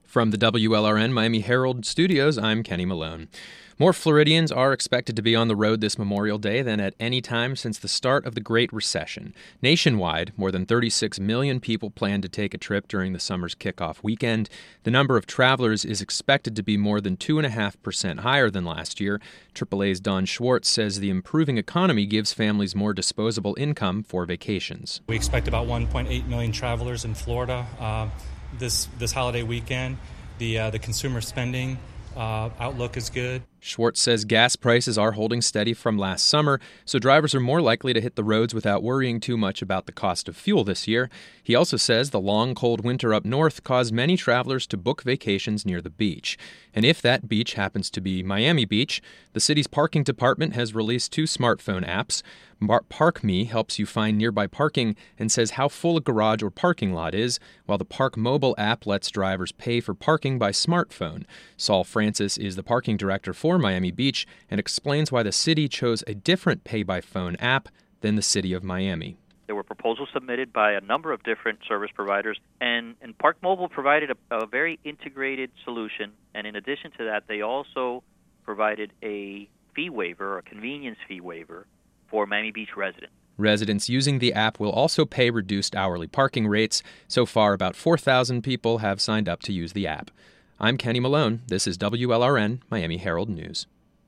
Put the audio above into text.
From the WLRN Miami Herald studios, I'm Kenny Malone. More Floridians are expected to be on the road this Memorial Day than at any time since the start of the Great Recession. Nationwide, more than 36 million people plan to take a trip during the summer's kickoff weekend. The number of travelers is expected to be more than 2.5% higher than last year. AAA's Don Schwartz says the improving economy gives families more disposable income for vacations. We expect about 1.8 million travelers in Florida this holiday weekend. The consumer spending outlook is good. Schwartz says gas prices are holding steady from last summer, so drivers are more likely to hit the roads without worrying too much about the cost of fuel this year. He also says the long, cold winter up north caused many travelers to book vacations near the beach. And if that beach happens to be Miami Beach, the city's parking department has released 2 smartphone apps. ParkMe helps you find nearby parking and says how full a garage or parking lot is, while the Park Mobile app lets drivers pay for parking by smartphone. Saul Francis is the parking director for Miami Beach and explains why the city chose a different pay-by-phone app than the city of Miami. There were proposals submitted by a number of different service providers, and Park Mobile provided a very integrated solution. And in addition to that, they also provided a fee waiver, a convenience fee waiver, for Miami Beach residents. Residents using the app will also pay reduced hourly parking rates. So far, about 4,000 people have signed up to use the app. I'm Kenny Malone. This is WLRN Miami Herald News.